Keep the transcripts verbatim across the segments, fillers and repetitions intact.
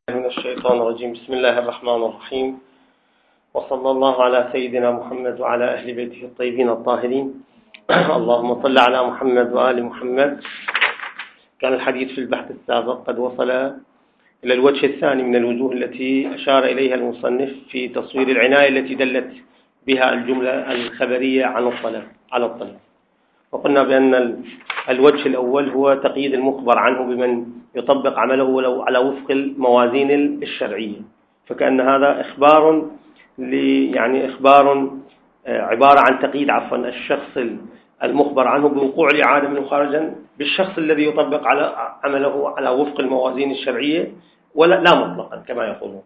من الشيطان الرجيم. بسم الله الرحمن الرحيم، وصلى الله على سيدنا محمد وعلى أهل بيته الطيبين الطاهرين. اللهم صل على محمد وآل محمد. كان الحديث في البحث السابق قد وصل إلى الوجه الثاني من الوجوه التي أشار إليها المصنف في تصوير العناية التي دلت بها الجملة الخبرية عن الطلب على الطلب. وقلنا بأن الوجه الأول هو تقييد المخبر عنه بمن يطبق عمله ولو على وفق الموازين الشرعية، فكأن هذا إخبار يعني إخبار عبارة عن تقييد عفوا الشخص المخبر عنه بوقوع الإعادة منه خارجا بالشخص الذي يطبق على عمله على وفق الموازين الشرعية ولا لا مطلقا كما يقولون.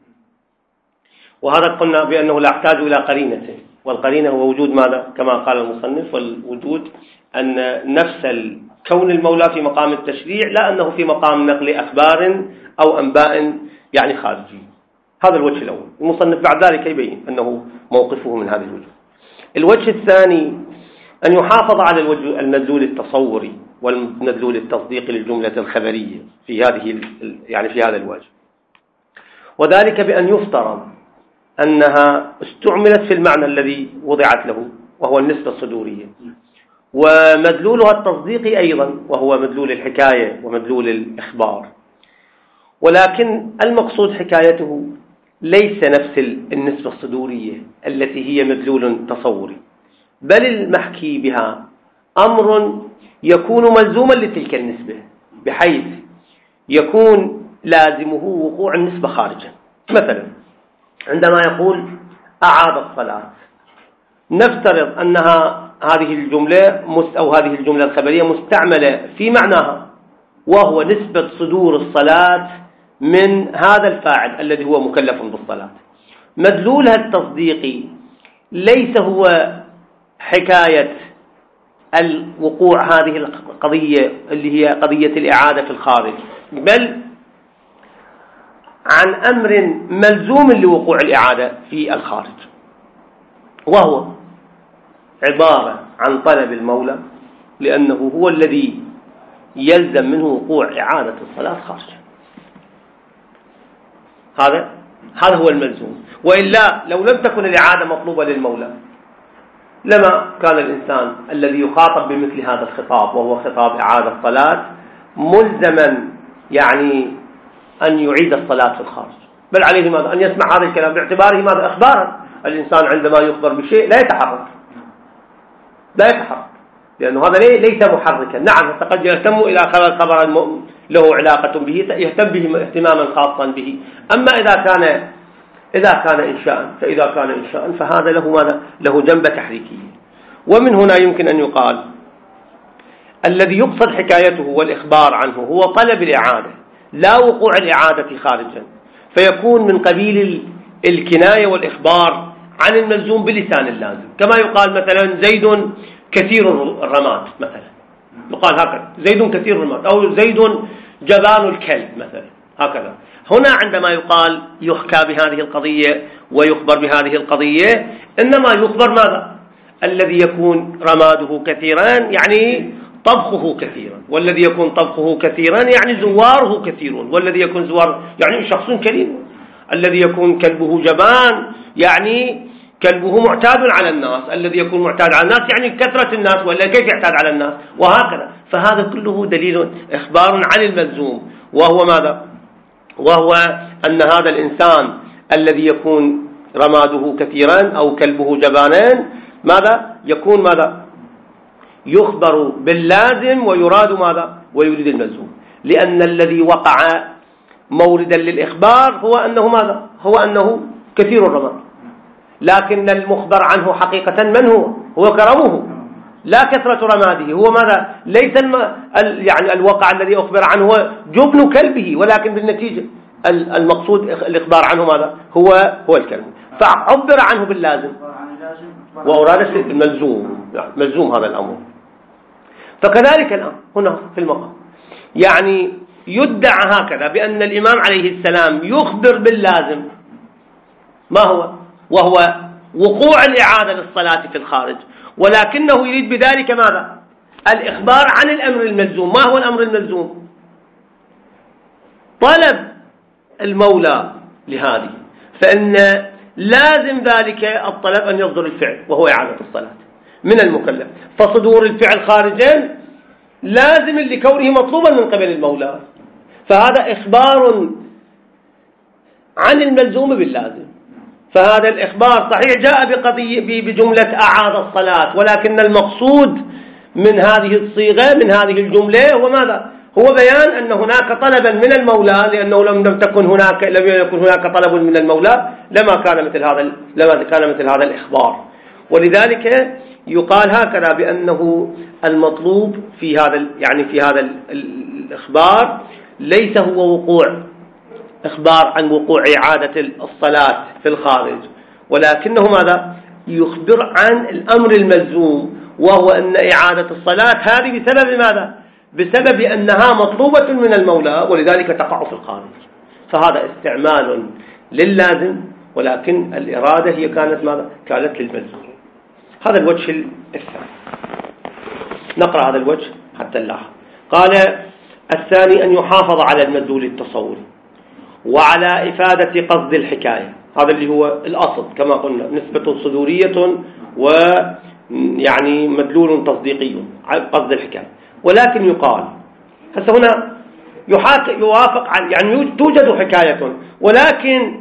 وهذا قلنا بأنه لا يحتاج إلى قرينة، والقرينة هو وجود ماذا كما قال المصنف، والوجود أن نفس كون المولى في مقام التشريع لا أنه في مقام نقل أخبار أو أنباء يعني خارجي. هذا الوجه الأول. المصنف بعد ذلك يبين أنه موقفه من هذه الوجه. الوجه الثاني أن يحافظ على الوجه المدلول التصوري والمدلول التصديقي للجملة الخبرية في هذه يعني في هذا الوجه، وذلك بأن يفترض أنها استعملت في المعنى الذي وضعت له وهو النسبة الصدورية، ومدلولها التصديقي أيضا وهو مدلول الحكاية ومدلول الإخبار، ولكن المقصود حكايته ليس نفس النسبة الصدورية التي هي مدلول تصوري، بل المحكي بها أمر يكون ملزوما لتلك النسبة بحيث يكون لازمه وقوع النسبة خارجا. مثلا عندما يقول أعاد الصلاة، نفترض أنها هذه الجملة أو هذه الجملة الخبرية مستعملة في معناها، وهو نسبة صدور الصلاة من هذا الفاعل الذي هو مكلف بالصلاة. مدلولها التصديقي ليس هو حكاية الوقوع هذه القضية اللي هي قضية الإعادة في الخارج، بل عن أمر ملزوم لوقوع الإعادة في الخارج، وهو عبارة عن طلب المولى لأنه هو الذي يلزم منه وقوع إعادة الصلاة خارجا. هذا هذا هو الملزوم، وإلا لو لم تكن الإعادة مطلوبة للمولى لما كان الإنسان الذي يخاطب بمثل هذا الخطاب وهو خطاب إعادة الصلاة ملزما يعني أن يعيد الصلاة في الخارج، بل عليه ماذا أن يسمع هذا الكلام باعتباره ماذا أخبارا. الإنسان عندما يخبر بشيء لا يتحرك لا يتحرك لأنه هذا ليس محركا. نعم قد يهتم إلى خبر له علاقة به يهتم به اهتماما خاصا به، أما إذا كان إذا كان إنشاء فإذا كان إنشاء فهذا له ماذا له جنبة تحريكية. ومن هنا يمكن أن يقال الذي يقصد حكايته والإخبار عنه هو طلب الإعادة لا وقوع الإعادة خارجا، فيكون من قبيل الكناية والإخبار عن الملزوم بلسان اللازم، كما يقال مثلا زيد كثير الرماد مثلا، يقال هكذا زيد كثير الرماد، أو زيد جبان الكلب مثلا هكذا. هنا عندما يقال يحكى بهذه القضية ويخبر بهذه القضية إنما يخبر ماذا الذي يكون رماده كثيرا يعني طبخه كثيرا، والذي يكون طبخه كثيرا يعني زواره كثيرون، والذي يكون زوار يعني شخص كريم، الذي يكون كلبه جبان يعني كلبه معتاد على الناس، الذي يكون معتاد على الناس يعني كثرة الناس، ولا كيف يعتاد على الناس وهكذا. فهذا كله دليل إخبار عن الملزوم، وهو ماذا وهو أن هذا الإنسان الذي يكون رماده كثيرا أو كلبه جبانان ماذا يكون ماذا يخبر باللازم ويراد ماذا ويريد الملزوم، لأن الذي وقع موردا للإخبار هو أنه ماذا هو أنه كثير الرماد، لكن المخبر عنه حقيقة من هو هو كرمه لا كثرة رماده. هو ماذا ليس الم... ال... يعني الواقع الذي أخبر عنه هو جبن كلبه، ولكن بالنتيجة المقصود الإخبار عنه ماذا هو هو الكلب، فعبر عنه باللازم وأراد الملزوم يعني ملزوم هذا الأمر. فكذلك الآن هنا في المقام يعني يدعى هكذا بأن الإمام عليه السلام يخبر باللازم ما هو وهو وقوع الإعادة للصلاة في الخارج، ولكنه يريد بذلك ماذا الإخبار عن الأمر الملزوم. ما هو الأمر الملزوم؟ طلب المولى لهذه، فإن لازم ذلك الطلب أن يصدر الفعل وهو إعادة الصلاة من المكلف، فصدور الفعل خارجا لازم لكونه مطلوبا من قبل المولى، فهذا إخبار عن الملزوم باللازم. فهذا الإخبار صحيح جاء بقضية بجملة أعاد الصلاة، ولكن المقصود من هذه الصيغة من هذه الجملة هو ماذا؟ هو بيان أن هناك طلبا من المولى، لأنه لم تكن هناك لم يكن هناك طلب من المولى لما كان مثل هذا لما كان مثل هذا الإخبار. ولذلك يقال هكذا بأنه المطلوب في هذا يعني في هذا الإخبار ليس هو وقوع إخبار عن وقوع إعادة الصلاة في الخارج، ولكنه ماذا؟ يخبر عن الأمر الملزوم، وهو أن إعادة الصلاة هذه بسبب ماذا؟ بسبب أنها مطلوبة من المولى ولذلك تقع في الخارج. فهذا استعمال لللازم، ولكن الإرادة هي كانت ماذا؟ كانت للملزوم. هذا الوجه الثاني. نقرأ هذا الوجه حتى نلاحظ. قال الثاني أن يحافظ على المدلول التصوري وعلى إفادة قصد الحكاية، هذا اللي هو الأصل كما قلنا، نسبة صدورية ويعني مدلول تصديقي على قصد الحكاية. ولكن يقال هسه هنا يوافق يعني توجد حكاية، ولكن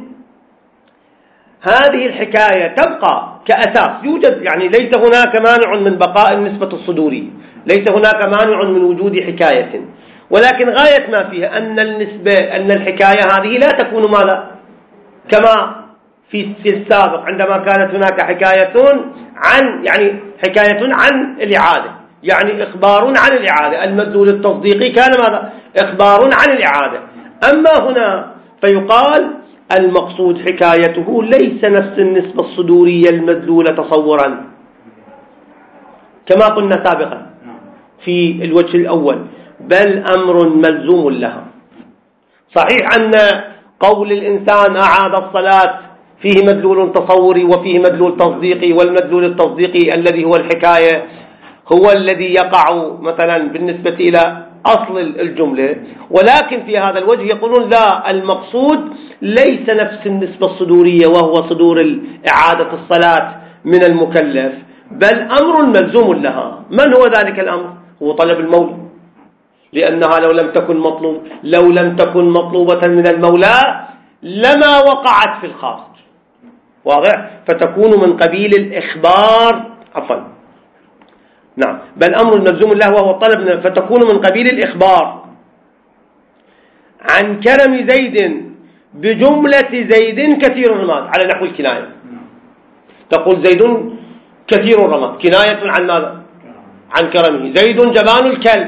هذه الحكاية تبقى كأساس، يوجد يعني ليس هناك مانع من بقاء النسبة الصدورية، ليس هناك مانع من وجود حكاية، ولكن غاية ما فيها أن النسبة أن الحكاية هذه لا تكون ماذا؟ كما في السابق عندما كانت هناك حكاية عن يعني حكاية عن الإعادة، يعني إخبار عن الإعادة، المدلول التصديقي كان ماذا؟ إخبار عن الإعادة. أما هنا فيقال المقصود حكايته ليس نفس النسبة الصدورية المدلولة تصورا كما قلنا سابقا في الوجه الأول، بل أمر ملزوم لها. صحيح أن قول الإنسان أعاد الصلاة فيه مدلول تصوري وفيه مدلول تصديقي، والمدلول التصديقي الذي هو الحكاية هو الذي يقع مثلا بالنسبة إلى أصل الجملة، ولكن في هذا الوجه يقولون لا، المقصود ليس نفس النسبة الصدورية وهو صدور إعادة الصلاة من المكلف، بل أمر ملزوم لها. من هو ذلك الأمر؟ هو طلب المولى، لأنها لو لم تكن مطلوب لو لم تكن مطلوبة من المولى لما وقعت في الخارج، واضح؟ فتكون من قبيل الإخبار عفوا نعم بل أمر ملزوم له وهو الطلب، فتكون من قبيل الإخبار عن كرم زيد بجملة زيد كثير الرماد على نحو الكناية. تقول زيد كثير الرماد كناية عن ماذا؟ عن كرمه. زيد جبان الكلب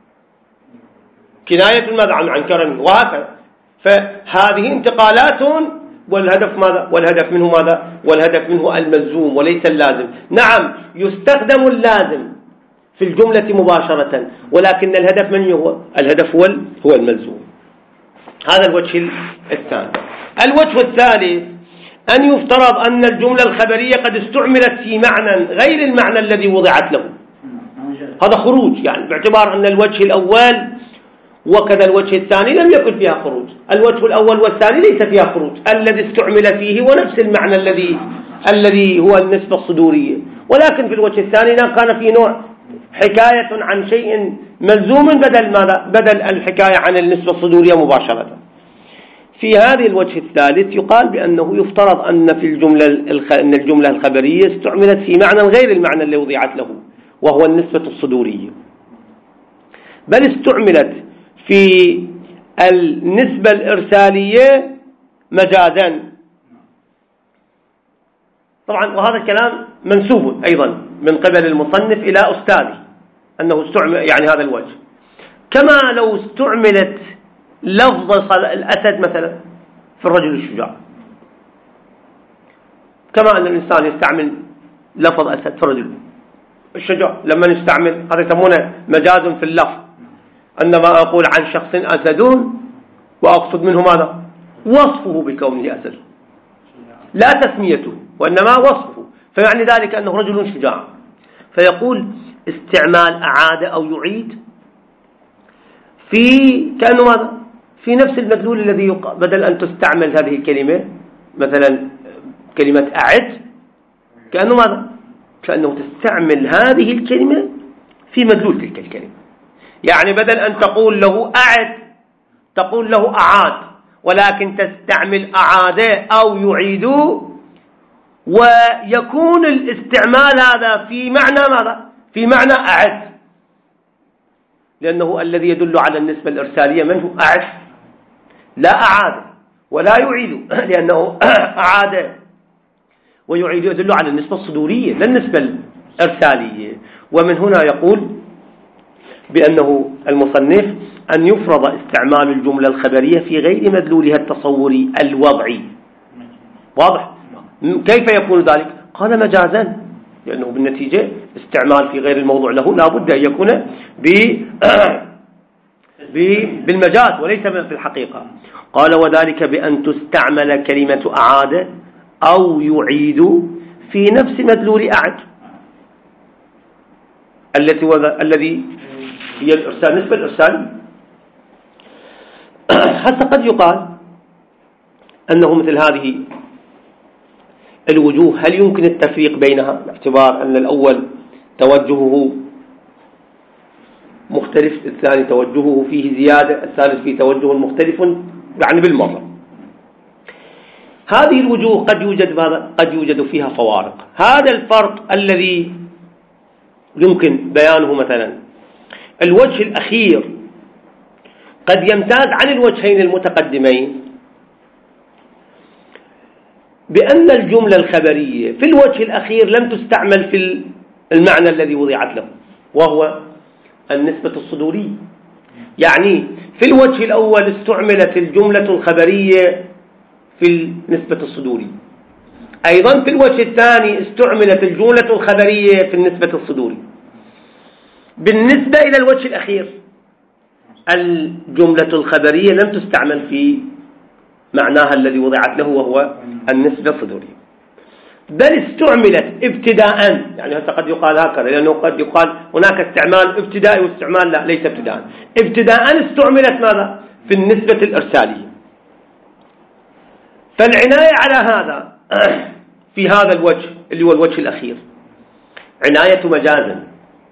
كناية ماذا؟ عن كرمه، وهكذا. فهذه انتقالات، والهدف ماذا؟ والهدف منه ماذا؟ والهدف منه الملزوم وليس اللازم. نعم يستخدم اللازم في الجملة مباشرة، ولكن الهدف من هو؟ الهدف هو هو الملزوم. هذا الوجه الثاني. الوجه الثالث أن يفترض أن الجملة الخبرية قد استعملت في معنى غير المعنى الذي وضعت له. هذا خروج، يعني باعتبار أن الوجه الأول وكذا الوجه الثاني لم يكن فيها خروج، الوجه الأول والثاني ليس فيها خروج، الذي استعمل فيه هو نفس المعنى الذي الذي هو النسبة الصدورية، ولكن في الوجه الثاني كان فيه نوع حكاية عن شيء ملزوم بدل ماذا؟ بدل الحكاية عن النسبة الصدورية مباشرة. في هذه الوجه الثالث يقال بأنه يفترض أن في الجملة أن الجملة الخبرية استعملت في معنى غير المعنى الذي وضعت له وهو النسبة الصدورية، بل استعملت في النسبة الإرسالية مجازا. طبعا وهذا الكلام منسوب أيضا من قبل المصنف إلى أستاذه أنه استعمل يعني هذا الوجه، كما لو استعملت لفظ الأسد مثلا في الرجل الشجاع، كما أن الإنسان يستعمل لفظ أسد في الرجل الشجاع لما نستعمل هذا يسمونه مجاز في اللفظ. عندما أقول عن شخص أسدون وأقصد منه ماذا؟ وصفه بكونه أسد، لا تسميته وإنما وصفه، فيعني ذلك أنه رجل شجاع. فيقول استعمال أعاد أو يعيد في كأنه ماذا؟ في نفس المدلول الذي يق... بدل أن تستعمل هذه الكلمة مثلا كلمة أعد، كأنه ماذا؟ كأنه تستعمل هذه الكلمة في مدلول تلك الكلمة. يعني بدل أن تقول له أعد تقول له أعاد، ولكن تستعمل أعاد أو يعيد، ويكون الاستعمال هذا في معنى ماذا؟ في معنى أعد، لأنه الذي يدل على النسبة الإرسالية من هو؟ أعد، لا أعاد ولا يعيد، لأنه أعاد ويعيد يدل على النسبة الصدورية لا النسبة الإرسالية. ومن هنا يقول بأنه المصنف أن يفرض استعمال الجملة الخبرية في غير مدلولها التصوري الوضعي. واضح؟ كيف يكون ذلك؟ قال مجازا، لأنه بالنتيجة استعمال في غير الموضوع له لا بد أن يكون بالمجاز وليس في الحقيقة. قال وذلك بأن تستعمل كلمة أعاد أو يعيد في نفس مدلول أعد التي الذي هي الإرسال، نسبة الإرسال. حتى قد يقال أنه مثل هذه الوجوه هل يمكن التفريق بينها، باعتبار أن الأول توجهه مختلف، الثاني توجهه فيه زيادة، الثالث فيه توجه مختلف يعني بالمرة. هذه الوجوه قد يوجد ماذا؟ قد يوجد فيها فوارق. هذا الفرق الذي يمكن بيانه مثلا الوجه الأخير قد يمتاز عن الوجهين المتقدمين بأن الجملة الخبرية في الوجه الأخير لم تستعمل في المعنى الذي وضعت له، وهو النسبة الصدورية. يعني في الوجه الأول استعملت الجملة الخبرية في النسبة الصدورية، أيضا في الوجه الثاني استعملت الجملة الخبرية في النسبة الصدورية. بالنسبة إلى الوجه الأخير الجملة الخبرية لم تستعمل في معناها الذي وضعت له وهو النسبة الصدورية، بل استعملت ابتداء. يعني هذا قد يقال هكذا، لأنه قد يقال هناك استعمال ابتدائي واستعمال لا ليس ابتداء. ابتداء استعملت ماذا؟ في النسبة الإرسالية. فالعناية على هذا في هذا الوجه اللي هو الوجه الأخير عناية مجازا.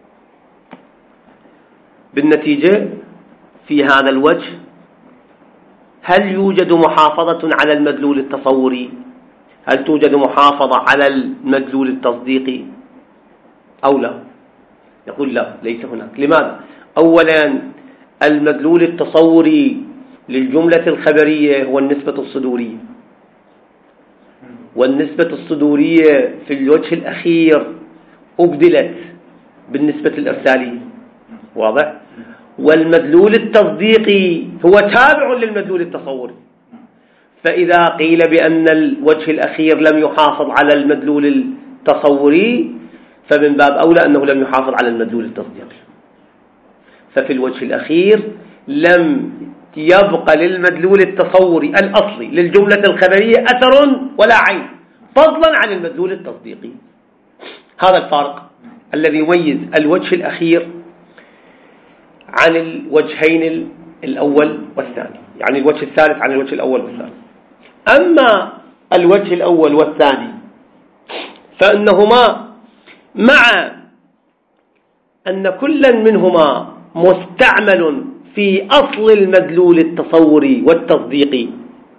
بالنتيجة في هذا الوجه هل يوجد محافظة على المدلول التصوري؟ هل توجد محافظة على المدلول التصديقي أو لا؟ يقول لا، ليس هناك. لماذا؟ أولا المدلول التصوري للجملة الخبرية هو النسبة الصدورية، والنسبة الصدورية في الوجه الأخير أبدلت بالنسبة الإرسالية. واضح؟ والمدلول التصديقي هو تابع للمدلول التصوري. فإذا قيل بأن الوجه الأخير لم يحافظ على المدلول التصوري فمن باب أولى أنه لم يحافظ على المدلول التصديقي. ففي الوجه الأخير لم يبقى للمدلول التصوري الأصلي للجملة الخبرية أثر ولا عين، فضلا عن المدلول التصديقي. هذا الفرق الذي يميز الوجه الأخير عن الوجهين الأول والثاني، يعني الوجه الثالث عن الوجه الأول والثاني. أما الوجه الأول والثاني فإنهما مع أن كلا منهما مستعمل في أصل المدلول التصوري والتصديقي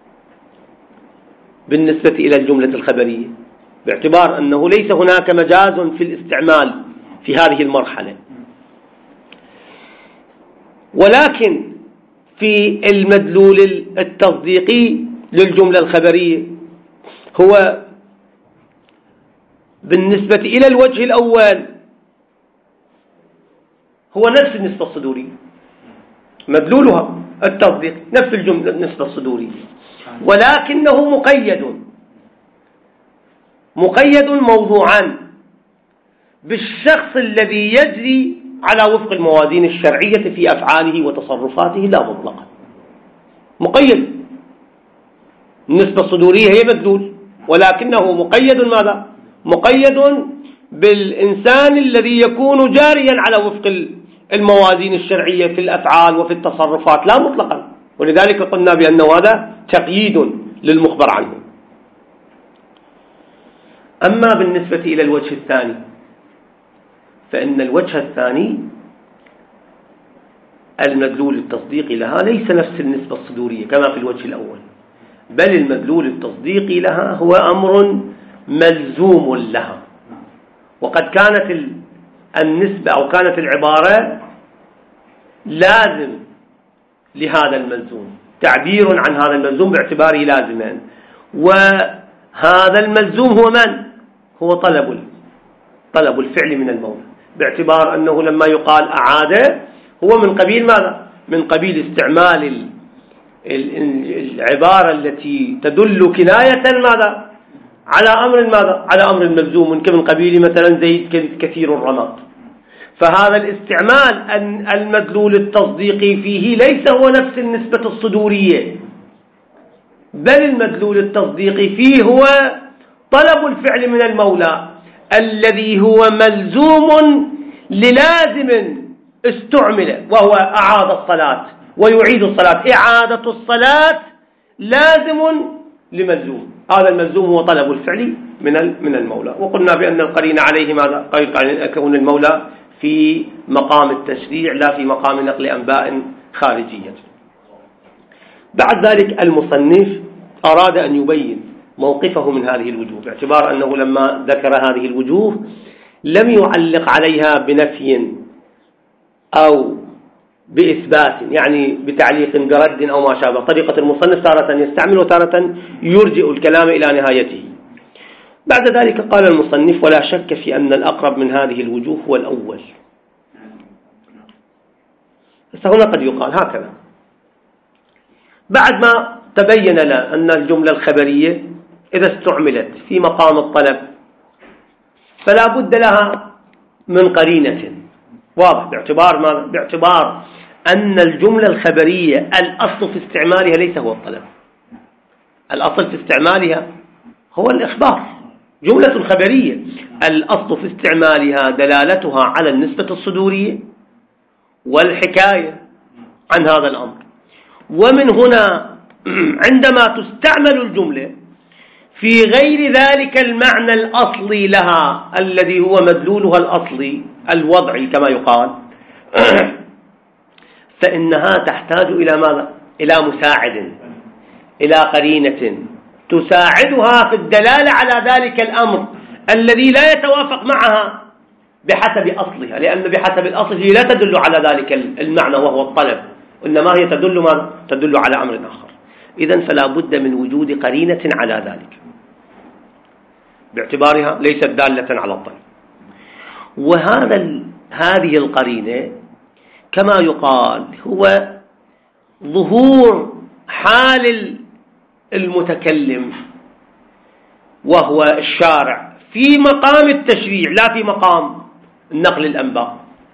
بالنسبة إلى الجملة الخبرية، باعتبار أنه ليس هناك مجاز في الاستعمال في هذه المرحلة. ولكن في المدلول التصديقي للجملة الخبرية هو بالنسبة إلى الوجه الأول هو نفس النسبة الصدورية، مدلولها التصديق نفس الجملة النسبة الصدورية، ولكنه مقيد مقيد موضوعا بالشخص الذي يجري على وفق الموازين الشرعية في أفعاله وتصرفاته لا مطلقا. مقيد، النسبة الصدورية هي مدلول، ولكنه مقيد ماذا؟ مقيد بالإنسان الذي يكون جاريا على وفق الموازين الشرعية في الأفعال وفي التصرفات لا مطلقا. ولذلك قلنا بأن هذا تقييد للمخبر عنه. أما بالنسبة إلى الوجه الثاني، فإن الوجه الثاني المدلول التصديقي لها ليس نفس النسبة الصدورية كما في الوجه الأول، بل المدلول التصديقي لها هو أمر ملزوم لها. وقد كانت النسبة أو كانت العبارة لازم لهذا الملزوم، تعبير عن هذا الملزوم باعتباره لازما، وهذا الملزوم هو من؟ هو طلب طلب الفعل من المولى، باعتبار أنه لما يقال أعاد هو من قبيل ماذا؟ من قبيل استعمال العبارة التي تدل كناية ماذا؟ على أمر ماذا؟ على أمر ملزوم، كمن قبيل مثلا زيد كثير الرماد. فهذا الاستعمال المدلول التصديقي فيه ليس هو نفس النسبة الصدورية، بل المدلول التصديقي فيه هو طلب الفعل من المولى الذي هو ملزوم للازم استعمل، وهو أعاد الصلاة ويعيد الصلاة. إعادة الصلاة لازم لملزوم، هذا الملزوم هو طلب الفعل من من المولى. وقلنا بأن القرين عليه ماذا؟ قرين كون المولى في مقام التشريع لا في مقام نقل أنباء خارجية. بعد ذلك المصنف أراد أن يبين موقفه من هذه الوجوه، باعتبار أنه لما ذكر هذه الوجوه لم يعلق عليها بنفي أو بإثبات، يعني بتعليق برد أو ما شابه. طريقة المصنف تارة يستعمل وتارة يرجئ الكلام إلى نهايته. بعد ذلك قال المصنف: ولا شك في أن الأقرب من هذه الوجوه هو الأول. بس هنا قد يقال هكذا: بعد ما تبين لنا أن الجملة الخبرية إذا استعملت في مقام الطلب فلا بد لها من قرينة، واضح، باعتبار ما؟ باعتبار أن الجملة الخبرية الأصل في استعمالها ليس هو الطلب، الأصل في استعمالها هو الإخبار. جملة خبرية الأصل في استعمالها دلالتها على النسبة الصدورية والحكاية عن هذا الأمر. ومن هنا عندما تستعمل الجملة في غير ذلك المعنى الأصلي لها الذي هو مدلولها الأصلي الوضعي كما يقال، فإنها تحتاج إلى ماذا؟ إلى مساعد، إلى قرينة تساعدها في الدلالة على ذلك الأمر الذي لا يتوافق معها بحسب أصلها، لأن بحسب الأصل هي لا تدل على ذلك المعنى وهو الطلب، إنما هي تدل ما تدل على أمر آخر. إذن فلا بد من وجود قرينة على ذلك باعتبارها ليست دالة على الطلب. وهذا هذه القرينة كما يقال هو ظهور حال المتكلم وهو الشارع في مقام التشريع لا في مقام نقل الأنباء،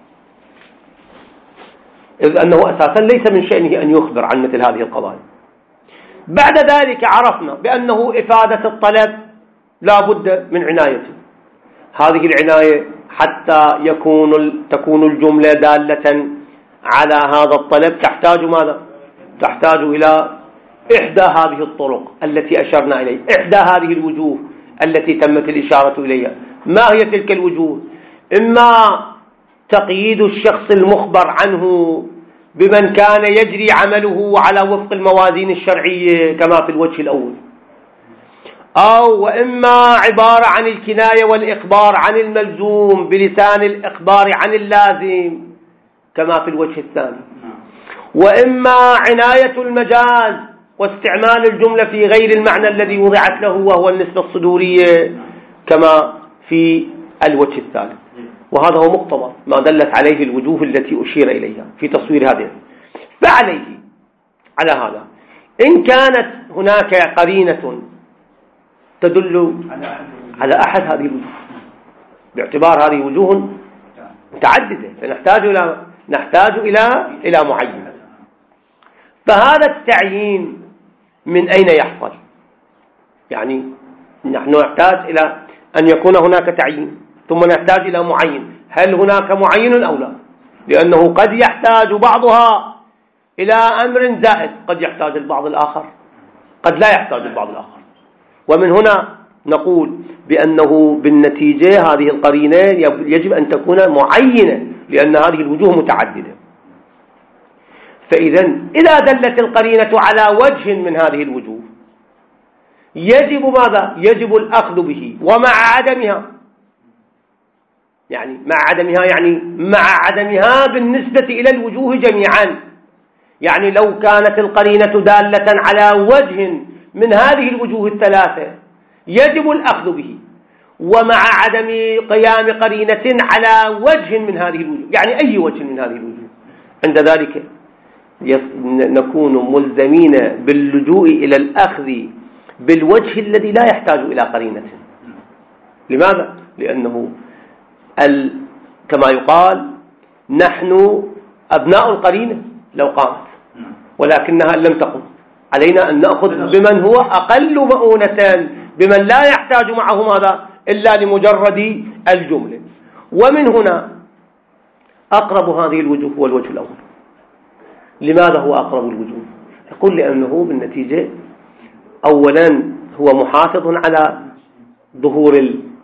إذ أنه أساسا ليس من شأنه أن يخبر عن مثل هذه القضايا. بعد ذلك عرفنا بأنه إفادة الطلب لا بد من عنايته، هذه العناية حتى يكون تكون الجملة دالة على هذا الطلب تحتاج ماذا؟ تحتاج إلى إحدى هذه الطرق التي أشرنا إليه، إحدى هذه الوجوه التي تمت الإشارة إليها. ما هي تلك الوجوه؟ إما تقييد الشخص المخبر عنه بمن كان يجري عمله على وفق الموازين الشرعية كما في الوجه الأول، أو وإما عبارة عن الكناية والإخبار عن الملزوم بلسان الإخبار عن اللازم كما في الوجه الثاني، وإما عناية المجاز واستعمال الجملة في غير المعنى الذي وضعت له وهو النسبة الصدورية كما في الوجه الثالث. وهذا هو مقتضى ما دلت عليه الوجوه التي أشير إليها في تصوير هذه. فعليه على هذا إن كانت هناك قرينة تدل على أحد هذه الوجوه باعتبار هذه وجوه متعددة فنحتاج إلى نحتاج إلى إلى معين. فهذا التعيين من أين يحصل؟ يعني نحن نحتاج إلى أن يكون هناك تعيين ثم نحتاج إلى معين. هل هناك معين أو لا؟ لأنه قد يحتاج بعضها إلى أمر زائد قد يحتاج البعض الآخر، قد لا يحتاج البعض الآخر. ومن هنا نقول بأنه بالنتيجة هذه القرينة يجب أن تكون معينة، لأن هذه الوجوه متعددة. فإذا إذا دلت القرينة على وجه من هذه الوجوه يجب ماذا؟ يجب الأخذ به، ومع عدمها، يعني مع عدمها يعني مع عدمها بالنسبة إلى الوجوه جميعا. يعني لو كانت القرينة دالة على وجه من هذه الوجوه الثلاثة يجب الأخذ به، ومع عدم قيام قرينة على وجه من هذه الوجوه، يعني أي وجه من هذه الوجوه، عند ذلك نكون ملزمين باللجوء إلى الأخذ بالوجه الذي لا يحتاج إلى قرينة. لماذا؟ لأنه ال... كما يقال نحن أبناء القرينة لو قامت، ولكنها لم تقم، علينا أن نأخذ بمن هو أقل مؤونة، بمن لا يحتاج معه ماذا إلا لمجرد الجملة. ومن هنا أقرب هذه الوجوه هو الوجه الأول. لماذا هو أقرب الوجوه؟ يقول لأنه بالنتيجة أولا هو محافظ على ظهور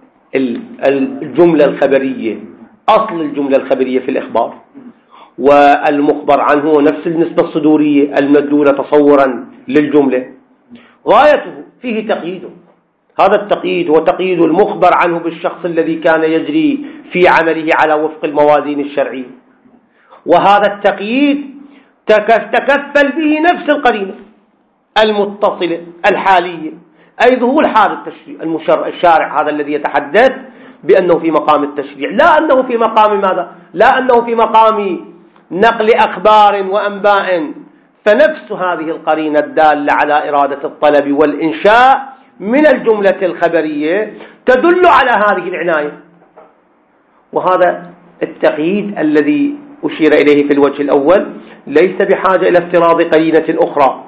الجملة الخبرية، أصل الجملة الخبرية في الإخبار، والمخبر عنه نفس النسبة الصدورية المدلولة تصورا للجملة. غايته فيه تقييد، هذا التقييد هو تقييد المخبر عنه بالشخص الذي كان يجري في عمله على وفق الموازين الشرعية، وهذا التقييد تكفل به نفس القرينة المتصلة الحالية، أي ظهور حال التشريع. الشارع هذا الذي يتحدث بأنه في مقام التشريع، لا أنه في مقام ماذا؟ لا أنه في مقام نقل أخبار وأنباء. فنفس هذه القرينة الدالة على إرادة الطلب والإنشاء من الجملة الخبرية تدل على هذه العناية. وهذا التقييد الذي أشير إليه في الوجه الأول ليس بحاجة إلى افتراض قرينة أخرى،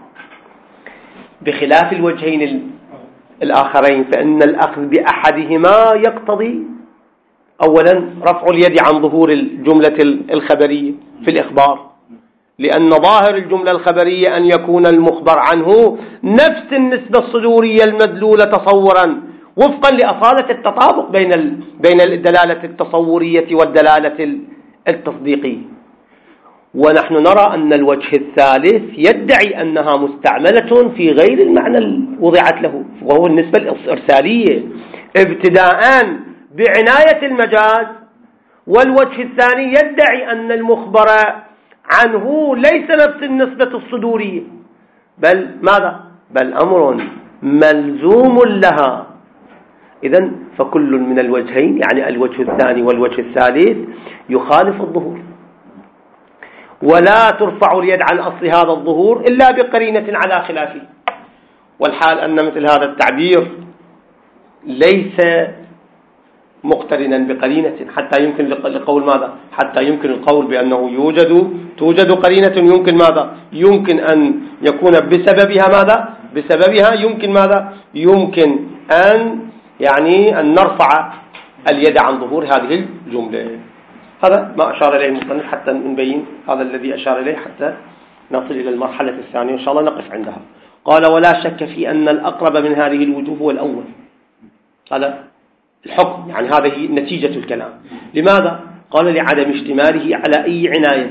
بخلاف الوجهين الآخرين، فإن الأخذ بأحدهما يقتضي أولا رفع اليد عن ظهور الجملة الخبرية في الإخبار، لأن ظاهر الجملة الخبرية أن يكون المخبر عنه نفس النسبة الصدورية المدلولة تصورا، وفقا لأصالة التطابق بين بين الدلالة التصورية والدلالة التصديقية. ونحن نرى أن الوجه الثالث يدعي أنها مستعملة في غير المعنى الذي وضعت له، وهو النسبة الإرسالية ابتداء بعناية المجاز. والوجه الثاني يدعي أن المخبر عنه ليس نفس النسبة الصدورية، بل ماذا؟ بل أمر ملزوم لها. إذن فكل من الوجهين، يعني الوجه الثاني والوجه الثالث، يخالف الظهور، ولا ترفع اليد عن أصل هذا الظهور إلا بقرينة على خلافه. والحال أن مثل هذا التعبير ليس مقترنا بقرينة حتى يمكن لقول ماذا؟ حتى يمكن القول بأنه يوجد توجد قرينة يمكن ماذا؟ يمكن أن يكون بسببها ماذا؟ بسببها يمكن ماذا؟ يمكن أن يعني أن نرفع اليد عن ظهور هذه الجملة. هذا ما أشار إليه المصنف حتى نبين هذا الذي أشار إليه حتى نصل إلى المرحلة الثانية إن شاء الله نقف عندها. قال ولا شك في أن الأقرب من هذه الوجوه هو الأول. هذا الحكم، يعني هذه نتيجة الكلام. لماذا؟ قال لعدم اشتماله على أي عناية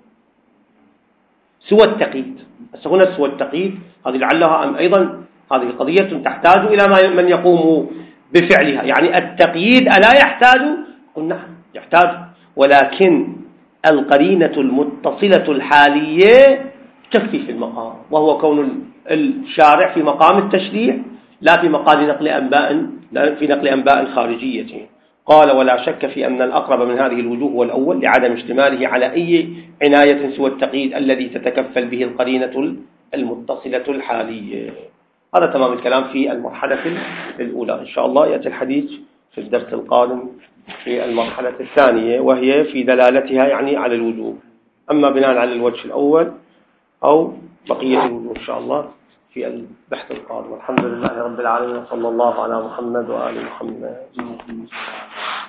سوى التقييد. هنا سوى التقييد هذه لعلها أيضا هذه قضية تحتاج إلى من يقوم بفعلها. يعني التقييد ألا يحتاج؟ قلنا يحتاج، ولكن القرينة المتصلة الحالية تكفي في المقام، وهو كون الشارع في مقام التشريع لا في مقام نقل أنباء لا في نقل أنباء خارجية. قال ولا شك في أن الأقرب من هذه الوجوه هو الأول لعدم اشتماله على أي عناية سوى التقييد الذي تتكفل به القرينة المتصلة الحالية. هذا تمام الكلام في المرحلة الأولى. إن شاء الله يأتي الحديث في الدرس القادم في المرحلة الثانية، وهي في دلالتها يعني على الوجوب، أما بناء على الوجه الأول أو بقية الوجوه إن شاء الله في البحث القادم. الحمد لله رب العالمين، صلى الله على محمد وآل محمد.